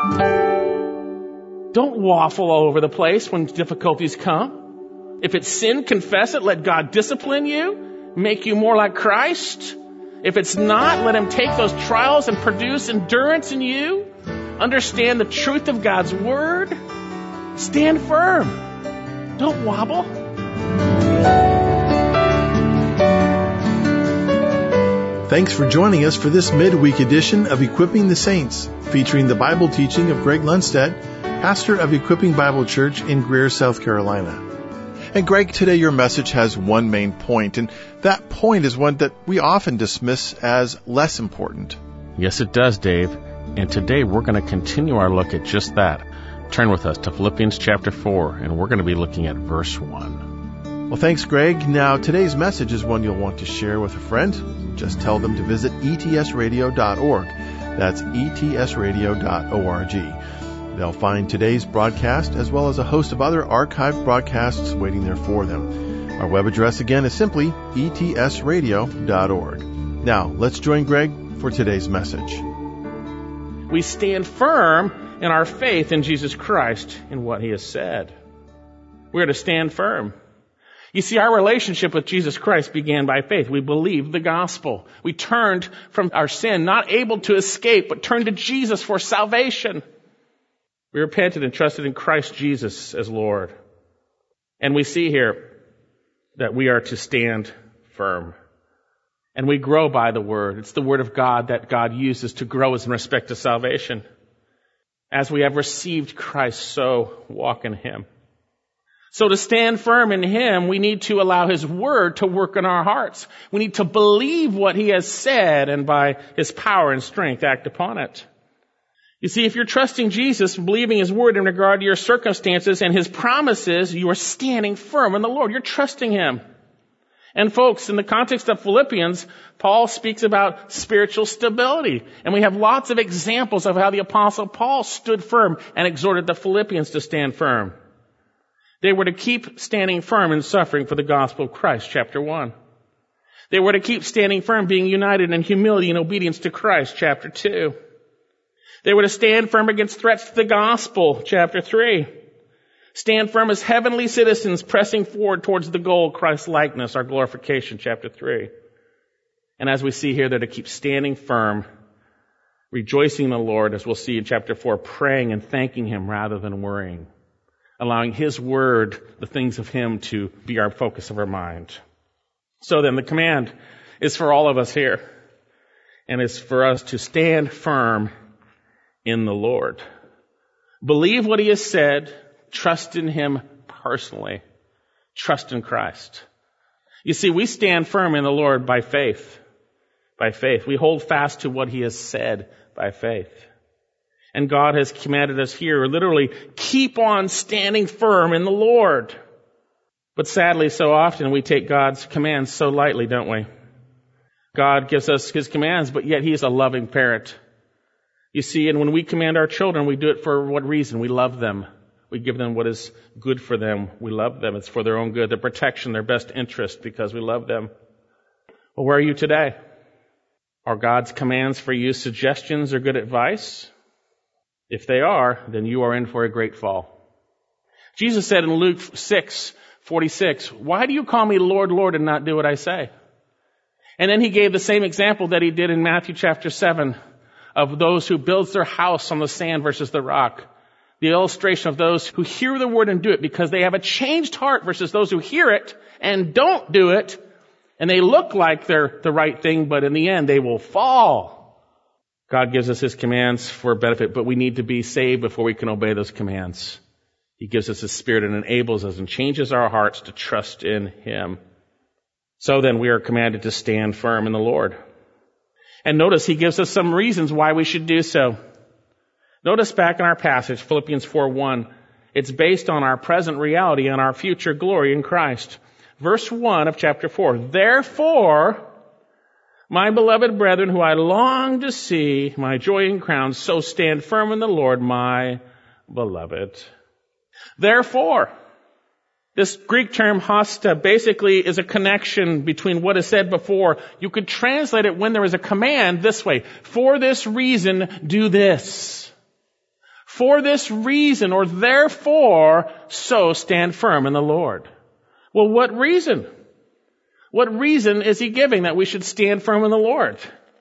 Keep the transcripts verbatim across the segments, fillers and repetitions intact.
Don't waffle all over the place when difficulties come. If it's sin, confess it. Let God discipline you, make you more like Christ. If it's not, let Him take those trials and produce endurance in you. Understand the truth of God's Word. Stand firm. Don't wobble. Thanks for joining us for this midweek edition of Equipping the Saints, featuring the Bible teaching of Greg Lundstedt, pastor of Equipping Bible Church in Greer, South Carolina. And Greg, today your message has one main point, and that point is one that we often dismiss as less important. Yes, it does, Dave. And today we're going to continue our look at just that. Turn with us to Philippians chapter four, and we're going to be looking at verse one. Well, thanks, Greg. Now, today's message is one you'll want to share with a friend. Just tell them to visit E T S radio dot org. That's E T S radio dot org. They'll find today's broadcast as well as a host of other archived broadcasts waiting there for them. Our web address again is simply E T S radio dot org. Now, let's join Greg for today's message. We stand firm in our faith in Jesus Christ in what He has said. We're to stand firm. You see, our relationship with Jesus Christ began by faith. We believed the gospel. We turned from our sin, not able to escape, but turned to Jesus for salvation. We repented and trusted in Christ Jesus as Lord. And we see here that we are to stand firm. And we grow by the Word. It's the Word of God that God uses to grow us in respect to salvation. As we have received Christ, so walk in Him. So to stand firm in Him, we need to allow His Word to work in our hearts. We need to believe what He has said and by His power and strength act upon it. You see, if you're trusting Jesus, believing His Word in regard to your circumstances and His promises, you are standing firm in the Lord. You're trusting Him. And folks, in the context of Philippians, Paul speaks about spiritual stability. And we have lots of examples of how the Apostle Paul stood firm and exhorted the Philippians to stand firm. They were to keep standing firm in suffering for the gospel of Christ, chapter one. They were to keep standing firm, being united in humility and obedience to Christ, chapter two. They were to stand firm against threats to the gospel, chapter three. Stand firm as heavenly citizens, pressing forward towards the goal, Christ's likeness, our glorification, chapter three. And as we see here, they're to keep standing firm, rejoicing in the Lord, as we'll see in chapter four, praying and thanking Him rather than worrying. Allowing His Word, the things of Him, to be our focus of our mind. So then, the command is for all of us here. And it's for us to stand firm in the Lord. Believe what He has said. Trust in Him personally. Trust in Christ. You see, we stand firm in the Lord by faith. By faith. We hold fast to what He has said by faith. And God has commanded us here, literally, keep on standing firm in the Lord. But sadly, so often we take God's commands so lightly, don't we? God gives us His commands, but yet He is a loving parent. You see, and when we command our children, we do it for what reason? We love them. We give them what is good for them. We love them. It's for their own good, their protection, their best interest, because we love them. Well, where are you today? Are God's commands for you suggestions or good advice? If they are, then you are in for a great fall. Jesus said in Luke six forty-six, "Why do you call me Lord, Lord, and not do what I say?" And then He gave the same example that He did in Matthew chapter seven of those who builds their house on the sand versus the rock. The illustration of those who hear the word and do it because they have a changed heart versus those who hear it and don't do it. And they look like they're the right thing, but in the end they will fall. God gives us His commands for benefit, but we need to be saved before we can obey those commands. He gives us His Spirit and enables us and changes our hearts to trust in Him. So then we are commanded to stand firm in the Lord. And notice He gives us some reasons why we should do so. Notice back in our passage, Philippians four one, it's based on our present reality and our future glory in Christ. Verse one of chapter four, "Therefore, my beloved brethren, who I long to see, my joy and crown, so stand firm in the Lord, my beloved." Therefore, this Greek term hasta basically is a connection between what is said before. You could translate it when there is a command this way: for this reason, do this. For this reason, or therefore, so stand firm in the Lord. Well, what reason? What reason is he giving that we should stand firm in the Lord?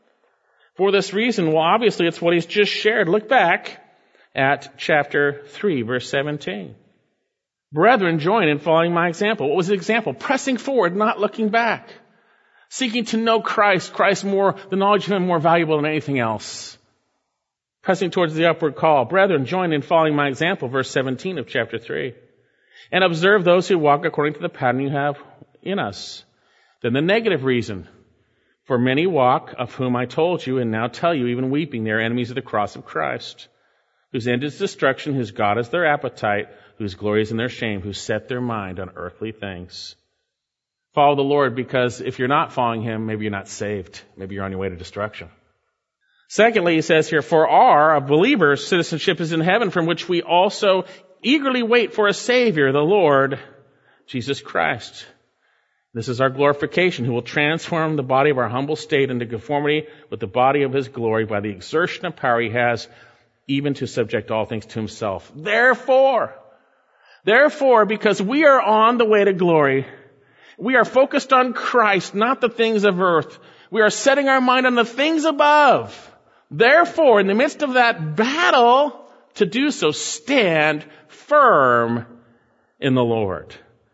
For this reason, well, obviously it's what he's just shared. Look back at chapter three, verse seventeen. Brethren, join in following my example. What was the example? Pressing forward, not looking back. Seeking to know Christ, Christ more, the knowledge of him more valuable than anything else. Pressing towards the upward call. Brethren, join in following my example, verse seventeen of chapter three. And observe those who walk according to the pattern you have in us. Then the negative reason. For many walk, of whom I told you, and now tell you, even weeping, they are enemies of the cross of Christ, whose end is destruction, whose God is their appetite, whose glory is in their shame, who set their mind on earthly things. Follow the Lord, because if you're not following him, maybe you're not saved. Maybe you're on your way to destruction. Secondly, he says here, for our, a believer's citizenship is in heaven, from which we also eagerly wait for a Savior, the Lord Jesus Christ. This is our glorification, who will transform the body of our humble state into conformity with the body of his glory by the exertion of power he has, even to subject all things to himself. Therefore, therefore, because we are on the way to glory, we are focused on Christ, not the things of earth. We are setting our mind on the things above. Therefore, in the midst of that battle, to do so, stand firm in the Lord.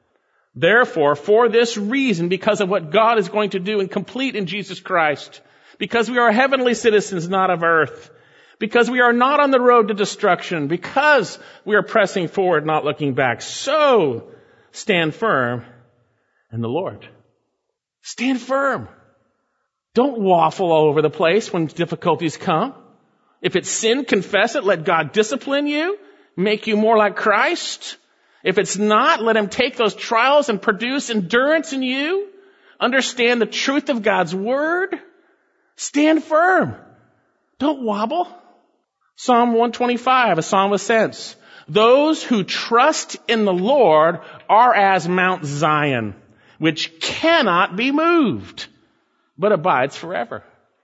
Therefore, for this reason, because of what God is going to do and complete in Jesus Christ, because we are heavenly citizens, not of earth, because we are not on the road to destruction, because we are pressing forward, not looking back, so stand firm in the Lord. Stand firm. Don't waffle all over the place when difficulties come. If it's sin, confess it. Let God discipline you, make you more like Christ. If it's not, let him take those trials and produce endurance in you. Understand the truth of God's word. Stand firm. Don't wobble. Psalm one twenty-five, a psalm of ascents. Those who trust in the Lord are as Mount Zion, which cannot be moved, but abides forever.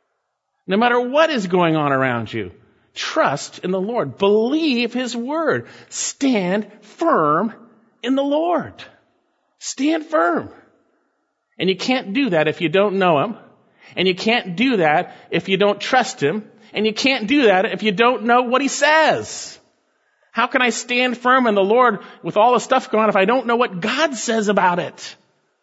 No matter what is going on around you, trust in the Lord. Believe his word. Stand firm in the Lord. Stand firm. And you can't do that if you don't know him. And you can't do that if you don't trust him. And you can't do that if you don't know what he says. How can I stand firm in the Lord with all the stuff going on if I don't know what God says about it?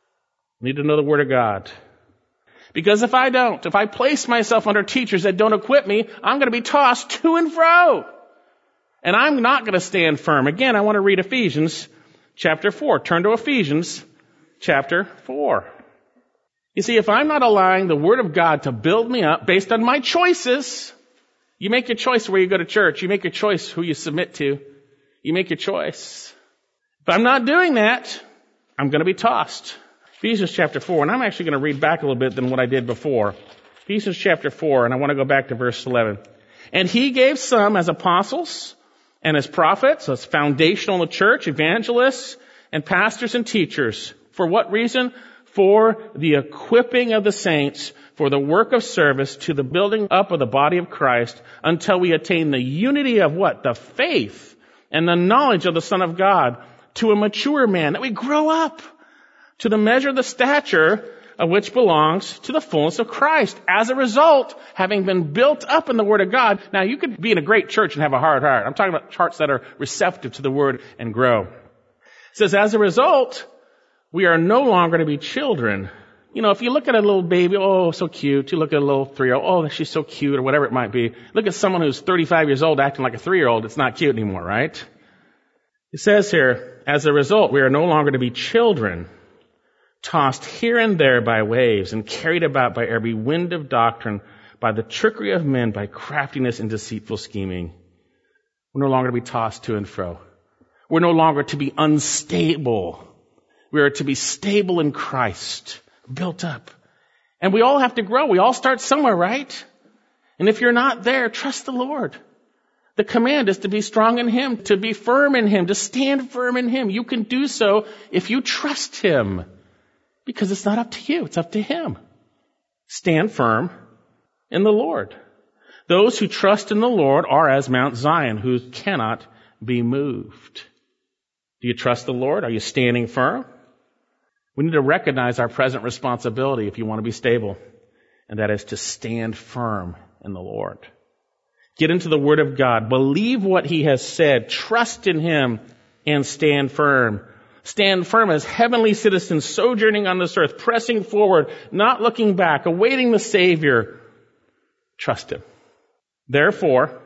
I need to know the word of God. Because if I don't, if I place myself under teachers that don't equip me, I'm going to be tossed to and fro. And I'm not going to stand firm. Again, I want to read Ephesians chapter four. Turn to Ephesians chapter four. You see, if I'm not allowing the word of God to build me up based on my choices, you make your choice where you go to church. You make your choice who you submit to. You make your choice. If I'm not doing that, I'm going to be tossed. Ephesians chapter four, and I'm actually going to read back a little bit than what I did before. Ephesians chapter four, and I want to go back to verse eleven. And he gave some as apostles and as prophets, as foundational in the church, evangelists and pastors and teachers. For what reason? For the equipping of the saints, for the work of service, to the building up of the body of Christ, until we attain the unity of what? The faith and the knowledge of the Son of God, to a mature man, that we grow up to the measure of the stature of which belongs to the fullness of Christ. As a result, having been built up in the Word of God. Now, you could be in a great church and have a hard heart. I'm talking about hearts that are receptive to the Word and grow. It says, as a result, we are no longer to be children. You know, if you look at a little baby, oh, so cute. You look at a little three-year-old, oh, she's so cute, or whatever it might be. Look at someone who's thirty-five years old acting like a three-year-old. It's not cute anymore, right? It says here, as a result, we are no longer to be children, tossed here and there by waves and carried about by every wind of doctrine, by the trickery of men, by craftiness and deceitful scheming. We're no longer to be tossed to and fro. We're no longer to be unstable. We are to be stable in Christ, built up. And we all have to grow. We all start somewhere, right? And if you're not there, trust the Lord. The command is to be strong in him, to be firm in him, to stand firm in him. You can do so if you trust him. Because it's not up to you, it's up to him. Stand firm in the Lord. Those who trust in the Lord are as Mount Zion, who cannot be moved. Do you trust the Lord? Are you standing firm? We need to recognize our present responsibility if you want to be stable, and that is to stand firm in the Lord. Get into the Word of God. Believe what He has said. Trust in Him and stand firm. Stand firm as heavenly citizens sojourning on this earth, pressing forward, not looking back, awaiting the Savior. Trust Him. Therefore,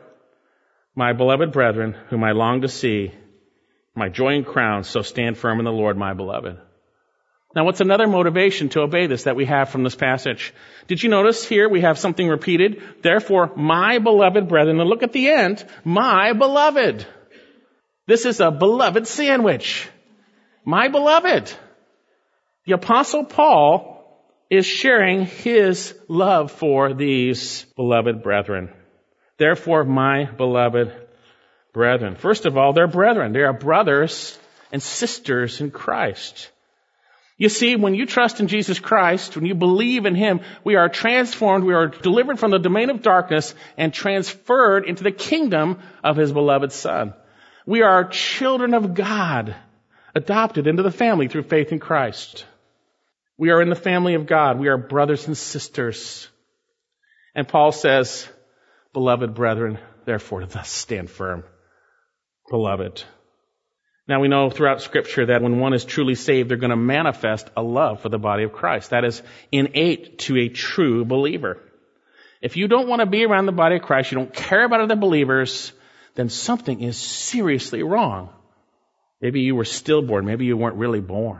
my beloved brethren, whom I long to see, my joy and crown, so stand firm in the Lord, my beloved. Now, what's another motivation to obey this that we have from this passage? Did you notice here we have something repeated? Therefore, my beloved brethren, and look at the end, my beloved. This is a beloved sandwich. My beloved. The Apostle Paul is sharing his love for these beloved brethren. Therefore, my beloved brethren. First of all, they're brethren. They are brothers and sisters in Christ. You see, when you trust in Jesus Christ, when you believe in Him, we are transformed, we are delivered from the domain of darkness and transferred into the kingdom of His beloved Son. We are children of God, adopted into the family through faith in Christ. We are in the family of God. We are brothers and sisters. And Paul says, beloved brethren, therefore thus stand firm. Beloved. Now we know throughout Scripture that when one is truly saved, they're going to manifest a love for the body of Christ. That is innate to a true believer. If you don't want to be around the body of Christ, you don't care about other believers, then something is seriously wrong. Maybe you were stillborn. Maybe you weren't really born.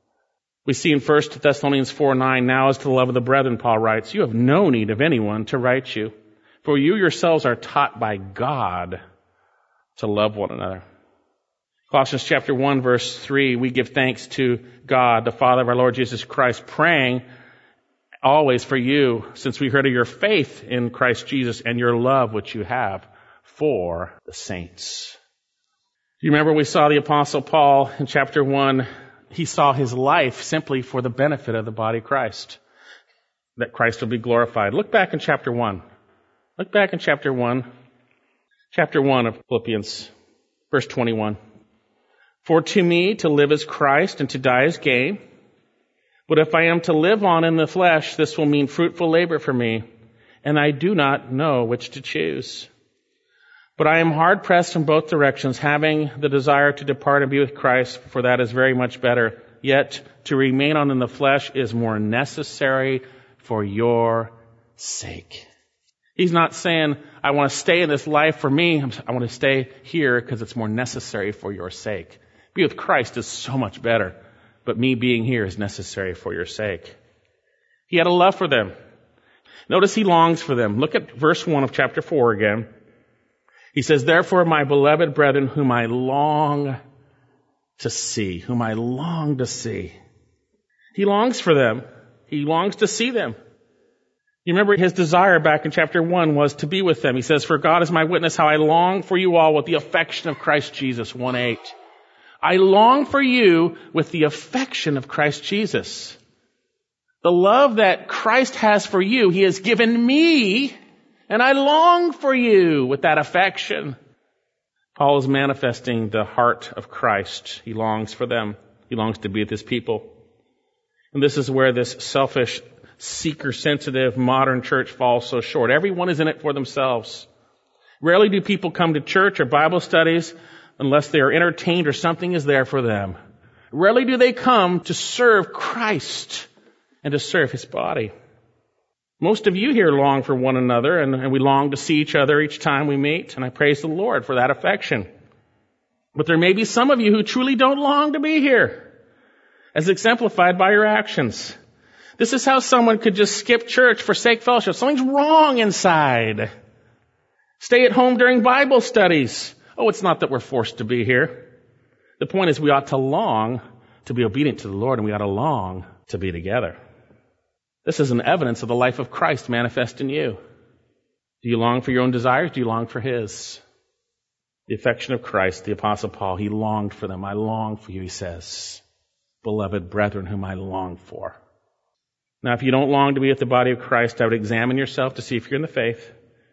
We see in First Thessalonians four nine, now as to the love of the brethren, Paul writes, you have no need of anyone to write you, for you yourselves are taught by God to love one another. Colossians chapter one, verse three, we give thanks to God, the Father of our Lord Jesus Christ, praying always for you, since we heard of your faith in Christ Jesus and your love which you have for the saints. Do you remember we saw the Apostle Paul in chapter one? He saw his life simply for the benefit of the body of Christ, that Christ will be glorified. Look back in chapter one. Look back in chapter one. Chapter one of Philippians, verse twenty-one. For to me to live is Christ and to die is gain. But if I am to live on in the flesh, this will mean fruitful labor for me, and I do not know which to choose. But I am hard pressed in both directions, having the desire to depart and be with Christ, for that is very much better. Yet to remain on in the flesh is more necessary for your sake. He's not saying, I want to stay in this life for me. I want to stay here because it's more necessary for your sake. Be with Christ is so much better, but me being here is necessary for your sake. He had a love for them. Notice he longs for them. Look at verse one of chapter four again. He says, therefore, my beloved brethren, whom I long to see, whom I long to see. He longs for them. He longs to see them. You remember his desire back in chapter one was to be with them. He says, for God is my witness how I long for you all with the affection of Christ Jesus, one eight. I long for you with the affection of Christ Jesus. The love that Christ has for you, He has given me, and I long for you with that affection. Paul is manifesting the heart of Christ. He longs for them. He longs to be with His people. And this is where this selfish, seeker-sensitive modern church falls so short. Everyone is in it for themselves. Rarely do people come to church or Bible studies unless they are entertained or something is there for them. Rarely do they come to serve Christ and to serve His body. Most of you here long for one another, and, and we long to see each other each time we meet, and I praise the Lord for that affection. But there may be some of you who truly don't long to be here, as exemplified by your actions. This is how someone could just skip church, forsake fellowship. Something's wrong inside. Stay at home during Bible studies. Oh, it's not that we're forced to be here. The point is we ought to long to be obedient to the Lord, and we ought to long to be together. This is an evidence of the life of Christ manifest in you. Do you long for your own desires? Do you long for His? The affection of Christ, the Apostle Paul, he longed for them. I long for you, he says. Beloved brethren, whom I long for. Now, if you don't long to be with the body of Christ, I would examine yourself to see if you're in the faith.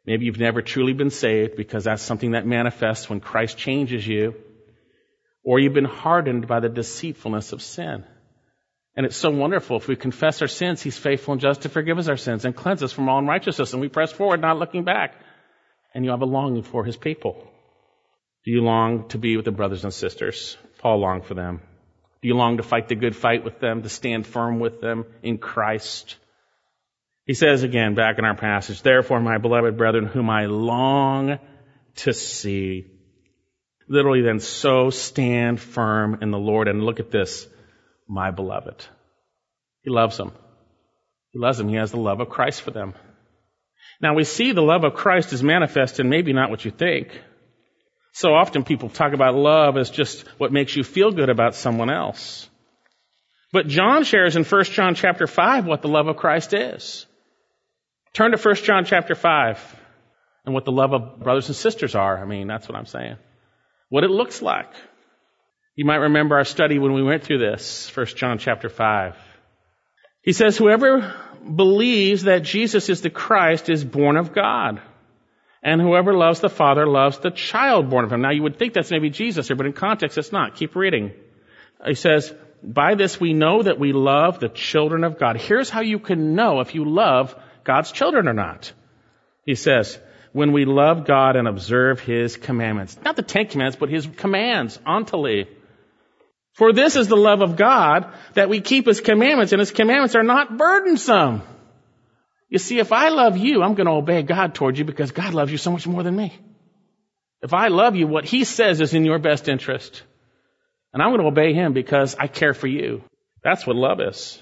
Maybe you've never truly been saved because that's something that manifests when Christ changes you. Or you've been hardened by the deceitfulness of sin. And it's so wonderful. If we confess our sins, He's faithful and just to forgive us our sins and cleanse us from all unrighteousness. And we press forward, not looking back. And you have a longing for His people. Do you long to be with the brothers and sisters? Paul longed for them. Do you long to fight the good fight with them, to stand firm with them in Christ? He says again, back in our passage, therefore, my beloved brethren, whom I long to see. Literally then, so stand firm in the Lord. And look at this, my beloved. He loves them. He loves them. He has the love of Christ for them. Now we see the love of Christ is manifest in maybe not what you think. So often people talk about love as just what makes you feel good about someone else. But John shares in First John chapter five what the love of Christ is. Turn to First John chapter five and what the love of brothers and sisters are. I mean, that's what I'm saying. What it looks like. You might remember our study when we went through this, First John chapter five. He says, whoever believes that Jesus is the Christ is born of God. And whoever loves the Father loves the child born of him. Now you would think that's maybe Jesus here, but in context it's not. Keep reading. He says, by this we know that we love the children of God. Here's how you can know if you love God's children or not. He says, when we love God and observe His commandments. Not the Ten Commandments, but His commands, ontally. For this is the love of God, that we keep His commandments, and His commandments are not burdensome. You see, if I love you, I'm going to obey God toward you because God loves you so much more than me. If I love you, what He says is in your best interest. And I'm going to obey Him because I care for you. That's what love is.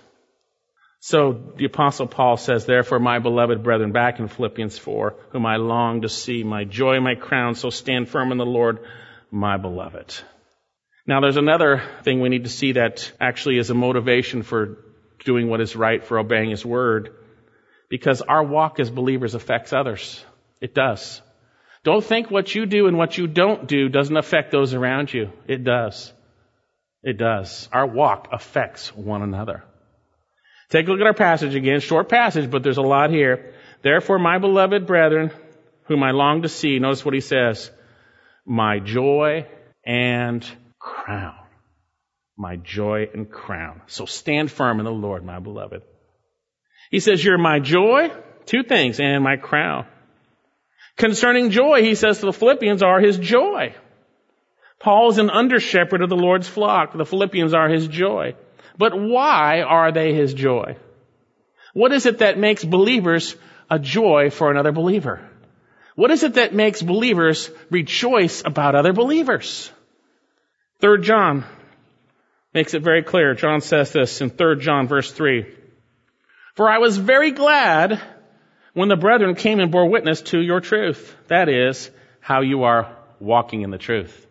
So the Apostle Paul says, therefore, my beloved brethren, back in Philippians four, whom I long to see, my joy, my crown, so stand firm in the Lord, my beloved. Now there's another thing we need to see that actually is a motivation for doing what is right, for obeying His word. Because our walk as believers affects others. It does. Don't think what you do and what you don't do doesn't affect those around you. It does. It does. Our walk affects one another. Take a look at our passage again. Short passage, but there's a lot here. Therefore, my beloved brethren, whom I long to see, notice what he says, my joy and crown. My joy and crown. So stand firm in the Lord, my beloved. He says, you're my joy, two things, and my crown. Concerning joy, he says to the Philippians, are his joy. Paul is an under-shepherd of the Lord's flock. The Philippians are his joy. But why are they his joy? What is it that makes believers a joy for another believer? What is it that makes believers rejoice about other believers? Third John makes it very clear. John says this in Third John verse three. For I was very glad when the brethren came and bore witness to your truth. That is, how you are walking in the truth.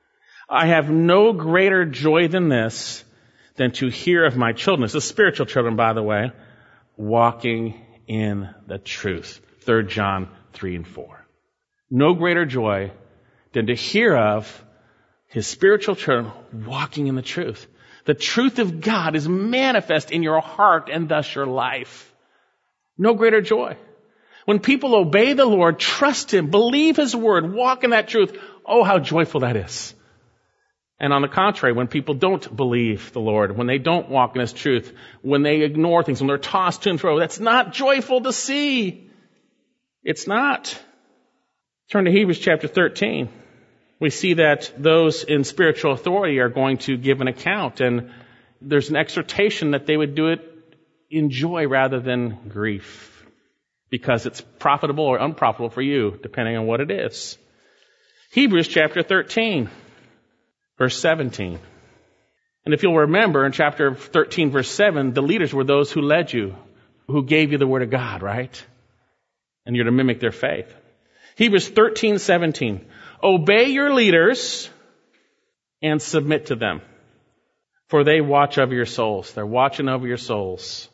I have no greater joy than this, than to hear of my children, the spiritual children, by the way, walking in the truth. Third John three and four. No greater joy than to hear of his spiritual children walking in the truth. The truth of God is manifest in your heart and thus your life. No greater joy. When people obey the Lord, trust Him, believe His word, walk in that truth, oh, how joyful that is. And on the contrary, when people don't believe the Lord, when they don't walk in His truth, when they ignore things, when they're tossed to and fro, that's not joyful to see. It's not. Turn to Hebrews chapter thirteen. We see that those in spiritual authority are going to give an account, and there's an exhortation that they would do it in joy rather than grief, because it's profitable or unprofitable for you, depending on what it is. Hebrews chapter thirteen, verse seventeen. And if you'll remember, in chapter thirteen, verse seven, the leaders were those who led you, who gave you the word of God, right? And you're to mimic their faith. Hebrews thirteen, seventeen. Obey your leaders and submit to them, for they watch over your souls. They're watching over your souls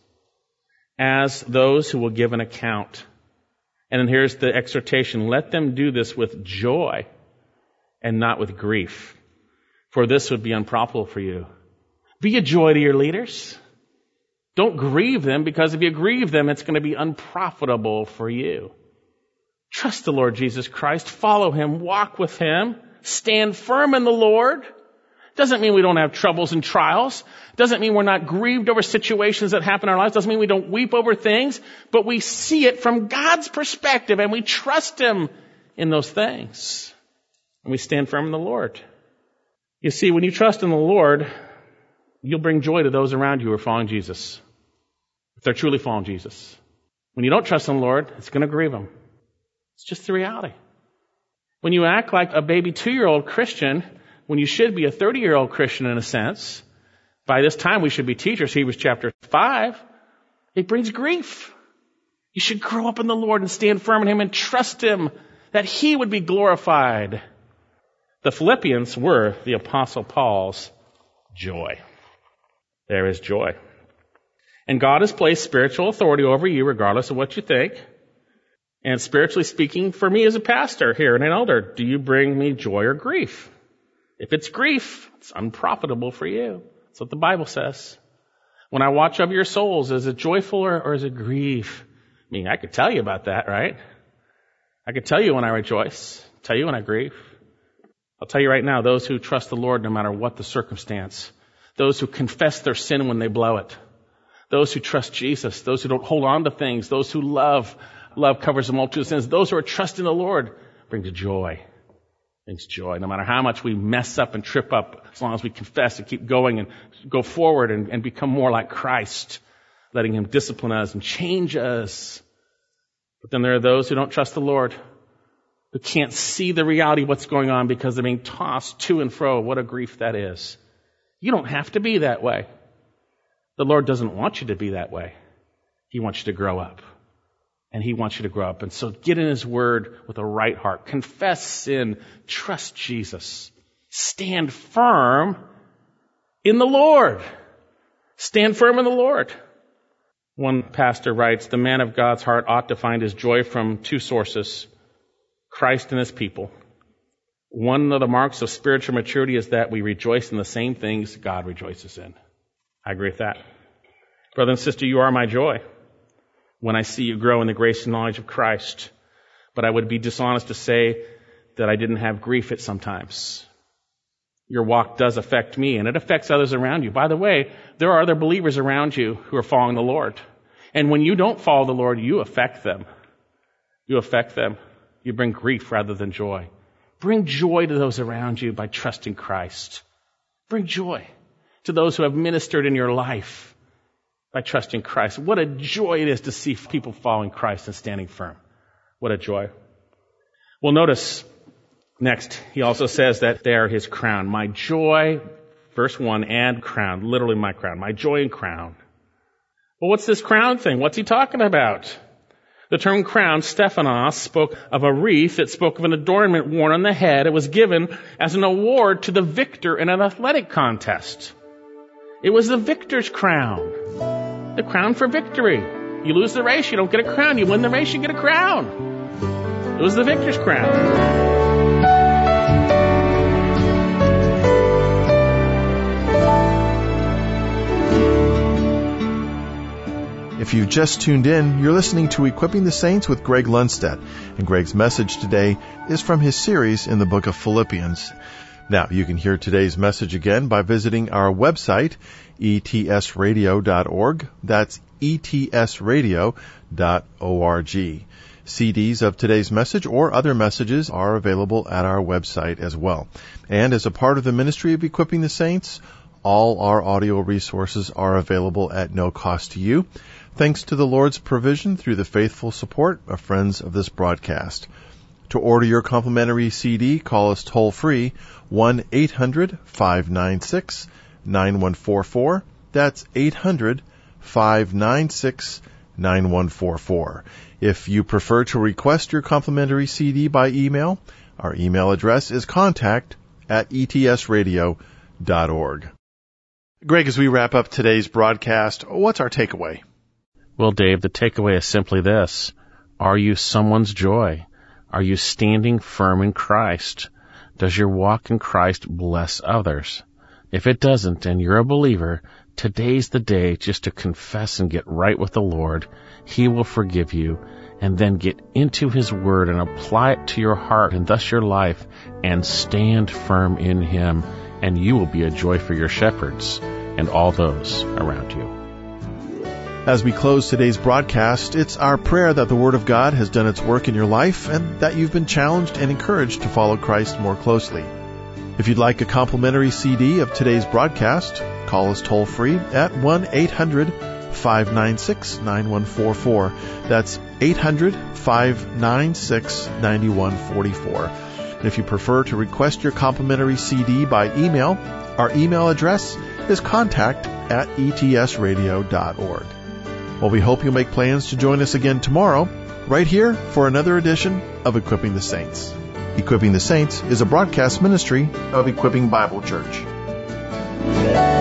as those who will give an account. And then here's the exhortation. Let them do this with joy and not with grief, for this would be unprofitable for you. Be a joy to your leaders. Don't grieve them, because if you grieve them, it's going to be unprofitable for you. Trust the Lord Jesus Christ. Follow him. Walk with him. Stand firm in the Lord. Doesn't mean we don't have troubles and trials. Doesn't mean we're not grieved over situations that happen in our lives. Doesn't mean we don't weep over things. But we see it from God's perspective and we trust him in those things. And we stand firm in the Lord. You see, when you trust in the Lord, you'll bring joy to those around you who are following Jesus. If they're truly following Jesus. When you don't trust in the Lord, it's going to grieve them. It's just the reality. When you act like a baby two-year-old Christian, when you should be a thirty-year-old Christian in a sense, by this time we should be teachers, Hebrews chapter five, it brings grief. You should grow up in the Lord and stand firm in him and trust him that he would be glorified. The Philippians were the Apostle Paul's joy. There is joy. And God has placed spiritual authority over you regardless of what you think. And spiritually speaking, for me as a pastor here and an elder, do you bring me joy or grief? If it's grief, it's unprofitable for you. That's what the Bible says. When I watch over your souls, is it joyful or, or is it grief? I mean, I could tell you about that, right? I could tell you when I rejoice, tell you when I grieve. I'll tell you right now, those who trust the Lord no matter what the circumstance, those who confess their sin when they blow it, those who trust Jesus, those who don't hold on to things, those who love, love covers a multitude of sins, those who are trusting the Lord brings joy. Brings joy. No matter how much we mess up and trip up, as long as we confess and keep going and go forward and, and become more like Christ, letting him discipline us and change us. But then there are those who don't trust the Lord, who can't see the reality of what's going on because they're being tossed to and fro. What a grief that is. You don't have to be that way. The Lord doesn't want you to be that way. He wants you to grow up. And he wants you to grow up. And so get in his word with a right heart. Confess sin. Trust Jesus. Stand firm in the Lord. Stand firm in the Lord. One pastor writes, the man of God's heart ought to find his joy from two sources. Christ and his people. One of the marks of spiritual maturity is that we rejoice in the same things God rejoices in. I agree with that. Brother and sister, you are my joy when I see you grow in the grace and knowledge of Christ. But I would be dishonest to say that I didn't have grief at sometimes. Your walk does affect me, and it affects others around you. By the way, there are other believers around you who are following the Lord. And when you don't follow the Lord, you affect them. You affect them. You bring grief rather than joy. Bring joy to those around you by trusting Christ. Bring joy to those who have ministered in your life by trusting Christ. What a joy it is to see people following Christ and standing firm. What a joy. Well, notice next, he also says that they are his crown. My joy, verse one, and crown. Literally my crown. My joy and crown. Well, what's this crown thing? What's he talking about? The term crown, Stephanos, spoke of a wreath. It spoke of an adornment worn on the head. It was given as an award to the victor in an athletic contest. It was the victor's crown. The crown for victory. You lose the race, you don't get a crown. You win the race, you get a crown. It was the victor's crown. If you've just tuned in, you're listening to Equipping the Saints with Greg Lundstedt, and Greg's message today is from his series in the book of Philippians. Now, you can hear today's message again by visiting our website, e t s radio dot org. That's e t s radio dot org. C Ds of today's message or other messages are available at our website as well. And as a part of the ministry of Equipping the Saints, all our audio resources are available at no cost to you, thanks to the Lord's provision through the faithful support of friends of this broadcast. To order your complimentary C D, call us toll-free, one eight hundred five nine six nine one four four. That's eight hundred five nine six nine one four four. If you prefer to request your complimentary C D by email, our email address is contact at e t s radio dot org. Greg, as we wrap up today's broadcast, what's our takeaway? Well, Dave, the takeaway is simply this. Are you someone's joy? Are you standing firm in Christ? Does your walk in Christ bless others? If it doesn't, and you're a believer, today's the day just to confess and get right with the Lord. He will forgive you, and then get into His Word and apply it to your heart and thus your life, and stand firm in Him, and you will be a joy for your shepherds and all those around you. As we close today's broadcast, it's our prayer that the Word of God has done its work in your life and that you've been challenged and encouraged to follow Christ more closely. If you'd like a complimentary C D of today's broadcast, call us toll-free at one eight hundred five nine six nine one four four. That's eight hundred five nine six nine one four four. And if you prefer to request your complimentary C D by email, our email address is contact at e t s radio dot org. Well, we hope you'll make plans to join us again tomorrow, right here for another edition of Equipping the Saints. Equipping the Saints is a broadcast ministry of Equipping Bible Church.